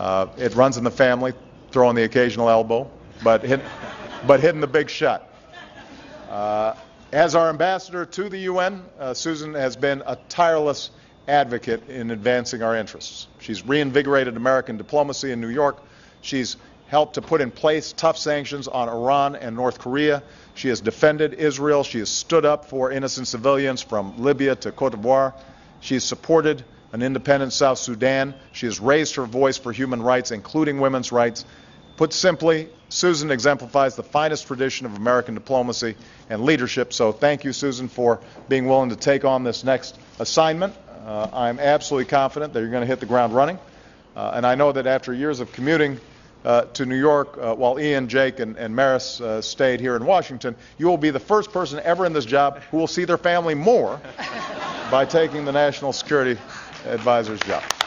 It runs in the family, throwing the occasional elbow, but hitting the big shot. As our ambassador to the UN, Susan has been a tireless advocate in advancing our interests. She's reinvigorated American diplomacy in New York. She's helped to put in place tough sanctions on Iran and North Korea. She has defended Israel. She has stood up for innocent civilians from Libya to Cote d'Ivoire. She has supported an independent South Sudan. She has raised her voice for human rights, including women's rights. Put simply, Susan exemplifies the finest tradition of American diplomacy and leadership. So thank you, Susan, for being willing to take on this next assignment. I'm absolutely confident that you're going to hit the ground running. And I know that after years of commuting to New York, while Ian, Jake, and Maris stayed here in Washington, you will be the first person ever in this job who will see their family more by taking the National Security Advisor's job.